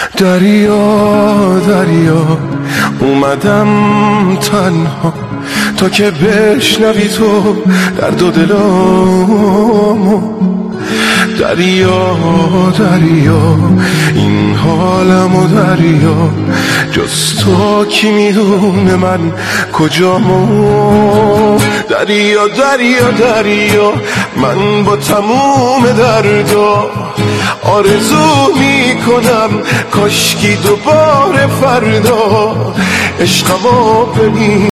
دریا دریا اومدم تنها تا که بشنوی تو درد و دلامو. دریا دریا این حالمو دریا، جز تو کی میدونه من کجامو. دریا دریا دریا من با تموم دردا آرزو میکنم کاشکی دوباره فردا عشقمو ببین.